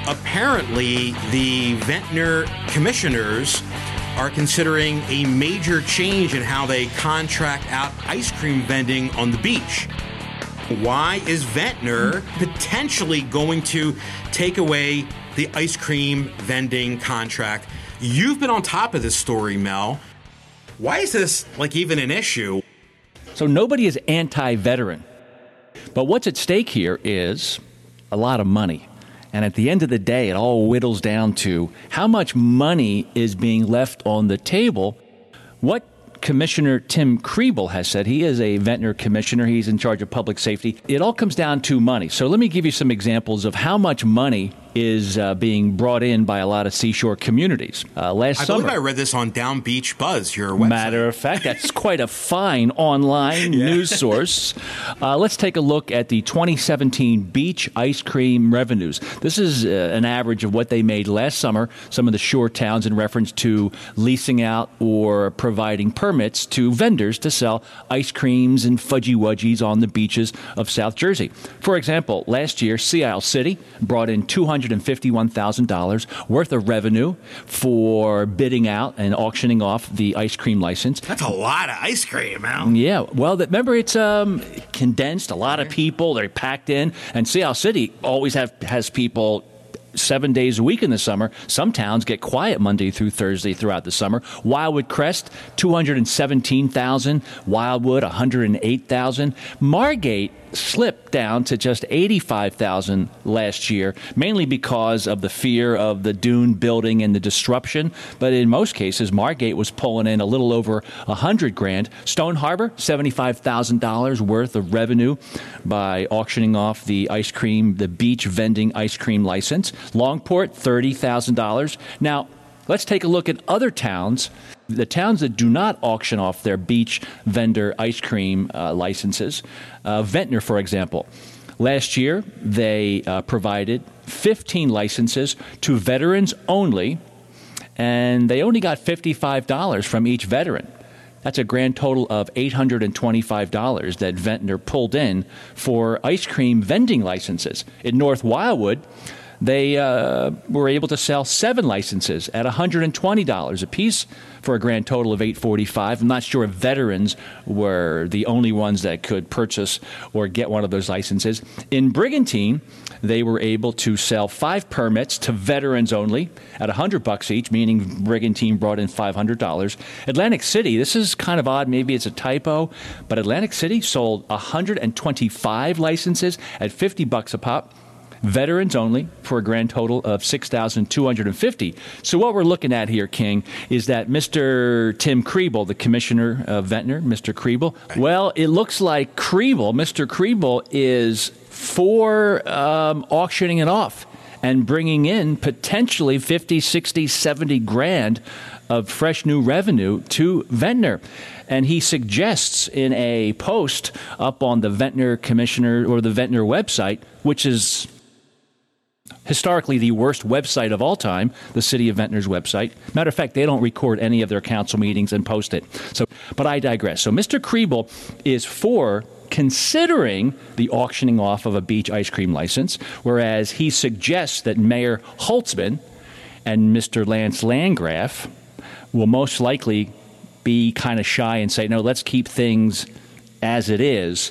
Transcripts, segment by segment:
apparently the Ventnor commissioners are considering a major change in how they contract out ice cream vending on the beach. Why is Ventnor potentially going to take away the ice cream vending contract? You've been on top of this story, Mel. Why is this even an issue? So nobody is anti-veteran. But what's at stake here is a lot of money. And at the end of the day, it all whittles down to how much money is being left on the table. What Commissioner Tim Kriebel has said, he is a Ventnor commissioner, he's in charge of public safety. It all comes down to money. So let me give you some examples of how much money is being brought in by a lot of seashore communities. I believe I read this on Down Beach Buzz, your website. Matter of fact, that's quite a fine online news source. Let's take a look at the 2017 beach ice cream revenues. This is an average of what they made last summer, some of the shore towns, in reference to leasing out or providing permits to vendors to sell ice creams and fudgy-wudgies on the beaches of South Jersey. For example, last year, Sea Isle City brought in $251,000 worth of revenue for bidding out and auctioning off the ice cream license. That's a lot of ice cream, Al. Yeah. Well, remember, it's condensed. A lot of people, they're packed in. And Sea Isle City always has people 7 days a week in the summer. Some towns get quiet Monday through Thursday throughout the summer. Wildwood Crest, $217,000. Wildwood, $108,000. Margate slipped down to just $85,000 last year, mainly because of the fear of the dune building and the disruption. But in most cases, Margate was pulling in a little over $100,000. Stone Harbor, $75,000 worth of revenue by auctioning off the ice cream, the beach vending ice cream license. Longport, $30,000. Now, let's take a look at other towns. The towns that do not auction off their beach vendor ice cream licenses. Ventnor, for example. Last year, they provided 15 licenses to veterans only, and they only got $55 from each veteran. That's a grand total of $825 that Ventnor pulled in for ice cream vending licenses. In North Wildwood, they were able to sell 7 licenses at $120 apiece for a grand total of $845. I'm not sure if veterans were the only ones that could purchase or get one of those licenses. In Brigantine, they were able to sell 5 permits to veterans only at $100 each, meaning Brigantine brought in $500. Atlantic City, this is kind of odd, maybe it's a typo, but Atlantic City sold 125 licenses at $50 a pop. Veterans only, for a grand total of $6,250. So what we're looking at here, King, is that Mr. Tim Kriebel, the commissioner of Ventnor, Mr. Kriebel, well, it looks like Mr. Kriebel is for auctioning it off and bringing in potentially 50, 60, 70 grand of fresh new revenue to Ventnor. And he suggests in a post up on the Ventnor Commissioner or the Ventnor website, which is historically the worst website of all time, the City of Ventnor's website. Matter of fact, they don't record any of their council meetings and post it. But I digress. So Mr. Kriebel is for considering the auctioning off of a beach ice cream license, whereas he suggests that Mayor Holtzman and Mr. Lance Landgraf will most likely be kind of shy and say, no, let's keep things as it is.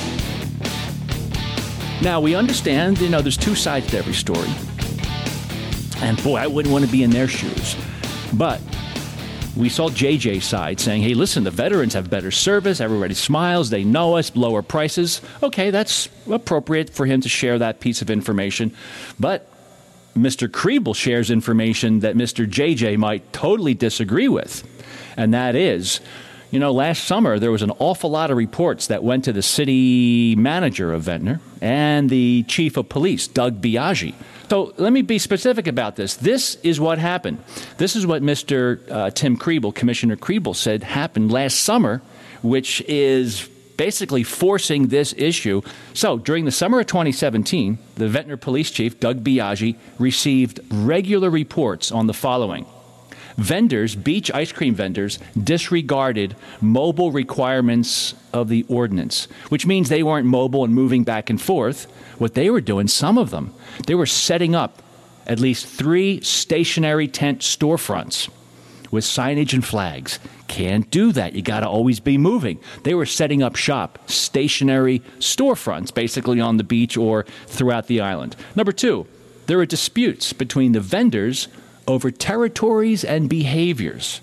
Now, we understand, there's 2 sides to every story. And boy, I wouldn't want to be in their shoes. But we saw JJ's side saying, hey, listen, the veterans have better service. Everybody smiles. They know us, lower prices. Okay, that's appropriate for him to share that piece of information. But Mr. Kriebel shares information that Mr. JJ might totally disagree with. And that is, last summer there was an awful lot of reports that went to the city manager of Ventnor and the chief of police, Doug Biaggi. So let me be specific about this. This is what happened. This is what Mr. Tim Kriebel, Commissioner Kriebel, said happened last summer, which is basically forcing this issue. So during the summer of 2017, the Ventnor police chief, Doug Biaggi, received regular reports on the following. Vendors, beach ice cream vendors, disregarded mobile requirements of the ordinance, which means they weren't mobile and moving back and forth. What they were doing, some of them, they were setting up at least 3 stationary tent storefronts with signage and flags. Can't do that. You got to always be moving. They were setting up shop, stationary storefronts, basically on the beach or throughout the island. Number 2, there are disputes between the vendors over territories and behaviors.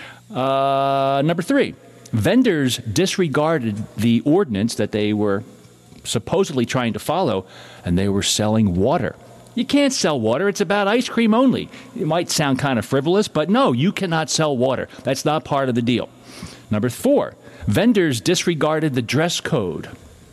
Number 3, vendors disregarded the ordinance that they were supposedly trying to follow, and they were selling water. You can't sell water. It's about ice cream only. It might sound kind of frivolous, but no, you cannot sell water. That's not part of the deal. Number 4, vendors disregarded the dress code.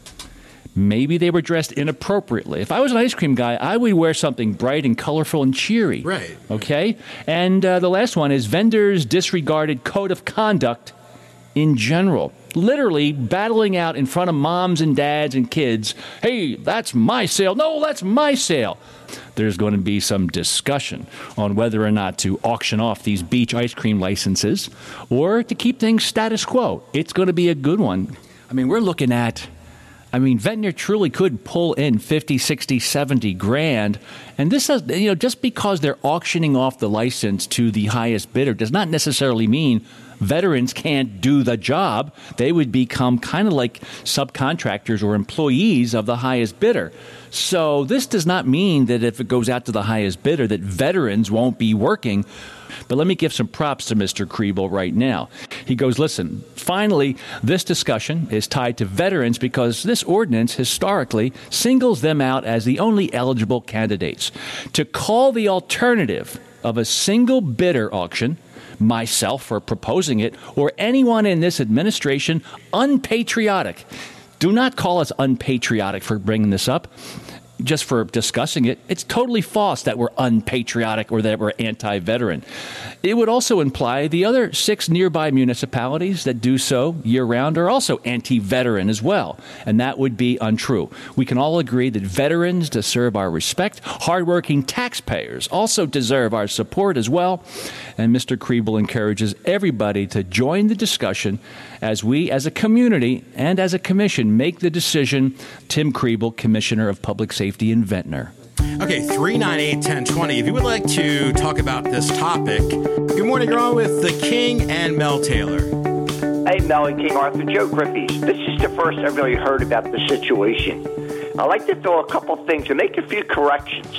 Maybe they were dressed inappropriately. If I was an ice cream guy, I would wear something bright and colorful and cheery. Right. Okay? And the last one is vendors disregarded code of conduct in general. Literally battling out in front of moms and dads and kids. Hey, that's my sale. No, that's my sale. There's going to be some discussion on whether or not to auction off these beach ice cream licenses or to keep things status quo. It's going to be a good one. I mean, we're looking at, Ventnor truly could pull in 50, 60, 70 grand. And this is, just because they're auctioning off the license to the highest bidder does not necessarily mean veterans can't do the job. They would become kind of like subcontractors or employees of the highest bidder. So this does not mean that if it goes out to the highest bidder that veterans won't be working. But let me give some props to Mr. Kriebel right now. He goes, listen, finally, this discussion is tied to veterans because this ordinance historically singles them out as the only eligible candidates. To call the alternative of a single bidder auction, myself for proposing it, or anyone in this administration, unpatriotic. Do not call us unpatriotic for bringing this up, just for discussing it. It's totally false that we're unpatriotic or that we're anti-veteran. It would also imply the other 6 nearby municipalities that do so year-round are also anti-veteran as well, and that would be untrue. We can all agree that veterans deserve our respect. Hardworking taxpayers also deserve our support as well, and Mr. Kriebel encourages everybody to join the discussion as we, as a community and as a commission, make the decision. Tim Kriebel, Commissioner of Public Safety in Ventnor. Okay, 398-1020. If you would like to talk about this topic, good morning. You're on with the King and Mel Taylor. Hey, Mel and King Arthur, Joe Griffiths. This is the first I've really heard about the situation. I'd like to throw a couple things and make a few corrections.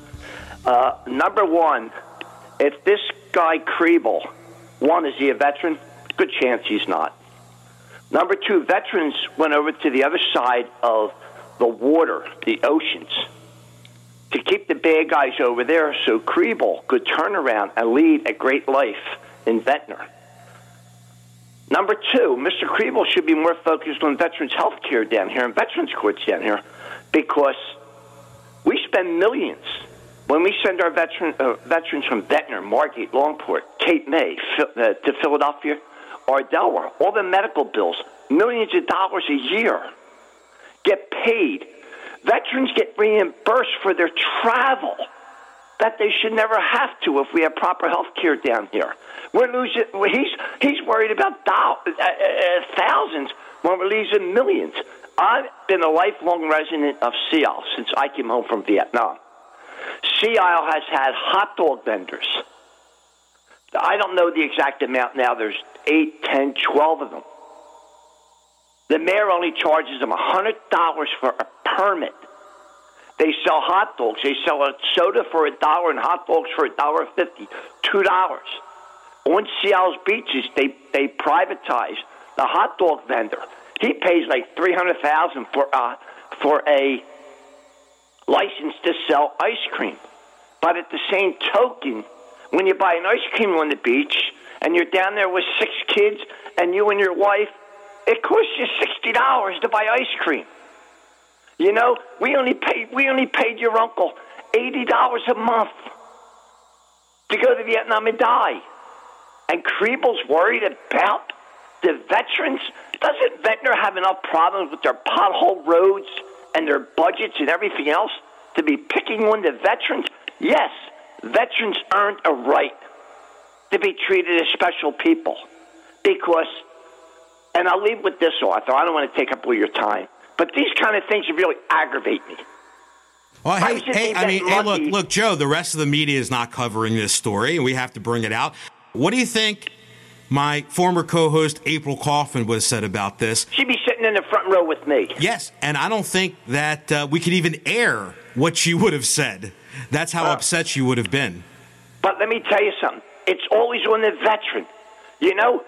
Number 1, if this guy Kriebel, 1, is he a veteran? Good chance he's not. Number 2, veterans went over to the other side of the water, the oceans, to keep the bad guys over there so Kriebel could turn around and lead a great life in Ventnor. Number 2, Mr. Kriebel should be more focused on veterans' health care down here and veterans courts down here, because we spend millions when we send our veterans from Ventnor, Margate, Longport, Cape May to Philadelphia or Delaware. All the medical bills, millions of dollars a year, get paid. Veterans get reimbursed for their travel that they should never have to if we have proper health care down here. We're losing. He's worried about thousands when we're losing millions. I've been a lifelong resident of Sea Isle since I came home from Vietnam. Sea Isle has had hot dog vendors. I don't know the exact amount now. There's 8, 10, 12 of them. The mayor only charges them $100 for a permit. They sell hot dogs. They sell a soda for $1 and hot dogs for $1.50, $2. On Sea Isle's beaches, they privatize the hot dog vendor. He pays like $300,000 for a license to sell ice cream. But at the same token, when you buy an ice cream on the beach and you're down there with 6 kids and you and your wife, it costs you $60 to buy ice cream. You know, we only paid your uncle $80 a month to go to Vietnam and die. And Kriebel's worried about the veterans. Doesn't Ventnor have enough problems with their pothole roads and their budgets and everything else to be picking on the veterans? Yes, veterans earned a right to be treated as special people because, and I'll leave with this, Arthur, I don't want to take up all your time, but these kind of things really aggravate me. Well, hey, look, Joe, the rest of the media is not covering this story, and we have to bring it out. What do you think my former co-host April Kaufman would have said about this? She'd be sitting in the front row with me. Yes, and I don't think that we could even air what she would have said. That's how upset she would have been. But let me tell you something. It's always on the veteran. You know,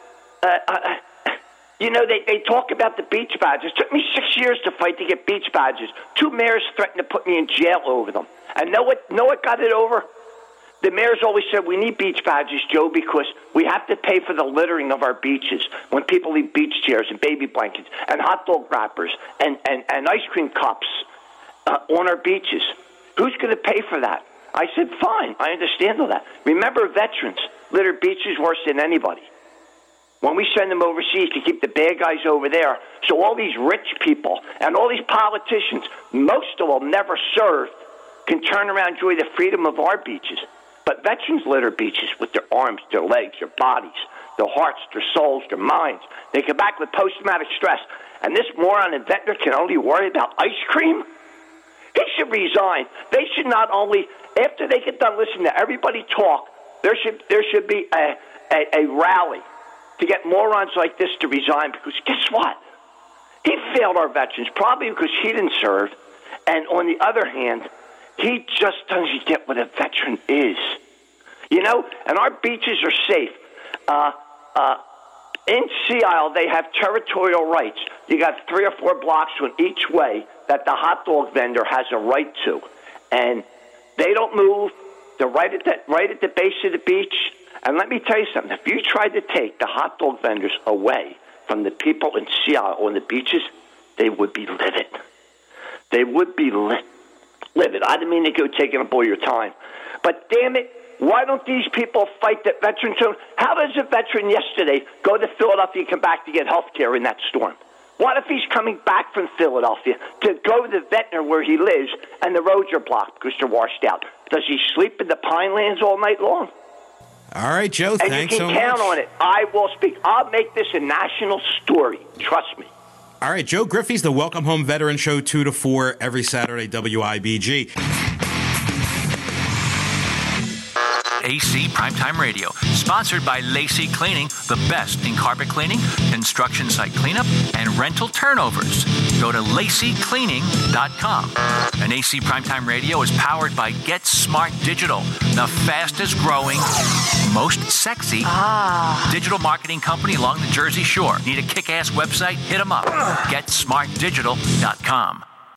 they talk about the beach badges. It took me 6 years to fight to get beach badges. 2 mayors threatened to put me in jail over them. And know what got it over? The mayors always said, we need beach badges, Joe, because we have to pay for the littering of our beaches when people leave beach chairs and baby blankets and hot dog wrappers and ice cream cups on our beaches. Who's going to pay for that? I said, fine, I understand all that. Remember, veterans litter beaches worse than anybody. When we send them overseas to keep the bad guys over there, so all these rich people and all these politicians, most of them never served, can turn around and enjoy the freedom of our beaches. But veterans litter beaches with their arms, their legs, their bodies, their hearts, their souls, their minds. They come back with post-traumatic stress. And this moron and veteran can only worry about ice cream? He should resign. They should not only, after they get done listening to everybody talk, there should be a rally to get morons like this to resign, because guess what? He failed our veterans, probably because he didn't serve. And on the other hand, he just doesn't get what a veteran is. You know, and our beaches are safe. In Sea Isle, they have territorial rights. You got 3 or 4 blocks on each way that the hot dog vendor has a right to. And they don't move. They're right at the base of the beach. And let me tell you something. If you tried to take the hot dog vendors away from the people in Sea Isle on the beaches, they would be livid. They would be livid. I didn't mean to go taking up all your time. But damn it, why don't these people fight that veteran zone? How does a veteran yesterday go to Philadelphia and come back to get health care in that storm? What if he's coming back from Philadelphia to go to the Ventnor where he lives and the roads are blocked because they're washed out? Does he sleep in the Pinelands all night long? All right, Joe, thanks so much. And you can count on it. I will speak. I'll make this a national story. Trust me. All right, Joe Griffey's the Welcome Home Veteran Show 2 to 4 every Saturday, WIBG. AC Primetime Radio, sponsored by Lacey Cleaning, the best in carpet cleaning, construction site cleanup, and rental turnovers. Go to LaceyCleaning.com. And AC Primetime Radio is powered by Get Smart Digital, the fastest growing, most sexy digital marketing company along the Jersey Shore. Need a kick-ass website? Hit them up. GetSmartDigital.com.